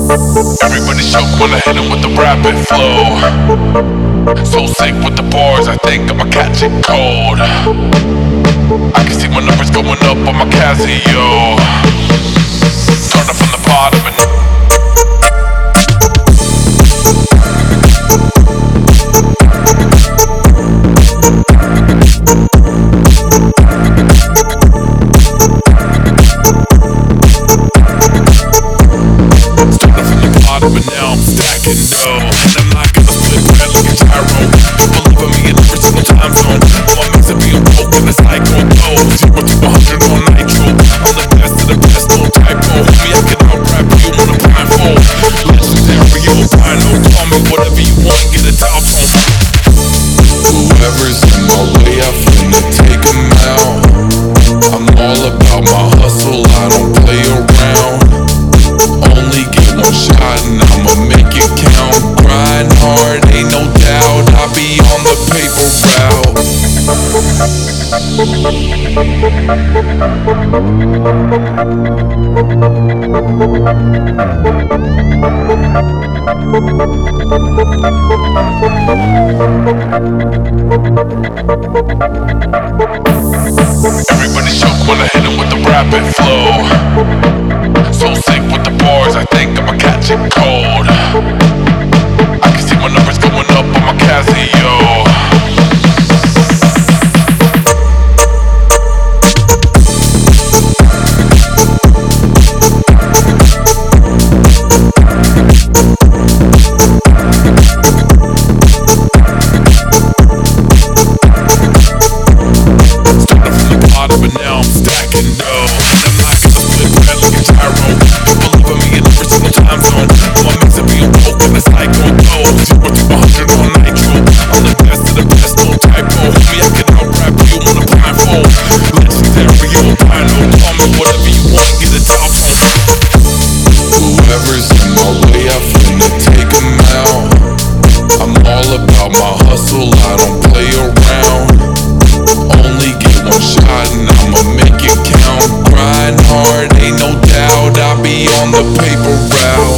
Everybody shook when I hit him with the rapid flow. So sick with the bars, I think I'ma catch it cold. I can see my numbers going up on my Casio. Starting from the bottom and but now I'm stacking dough. And I'm not gonna split bread like a gyro. Believe in me in every single time zone. All my mates are being woke in the cycle. Oh, 0 to 100 on nitro. I'm the best of the best, no typo. Homie, I can out-rap you on a blindfold. Legendary albino. Call me whatever you want, get a top on. Whoever's in my way, I finna take 'em out. I'm all about my hustle, I don't play around. Only get one shot and I'ma make it count. Grind hard, ain't no doubt, I'll be on the paper route. Everybody shook when I hit him with the rapid flow. So sick with the bars, I think I'ma catch it cold. I can see my numbers going up on my Casio. But now I'm stacking dough. And I'm not gonna split bread like a gyro. Believe in me in every single time zone. All my mates are being woke in the cycle. Oh, 0 to 100 on nitro. I'm the best of the best, no typo. Homie, I can out-rap you on a blindfold. Legendary albino. Call me whatever you want, get a top on. Whoever's in my way, I finna take 'em out. I'm all about my hustle, I don't play around. Only get one shot and I'ma make it count. Grind hard, ain't no doubt, I'll be on the paper route.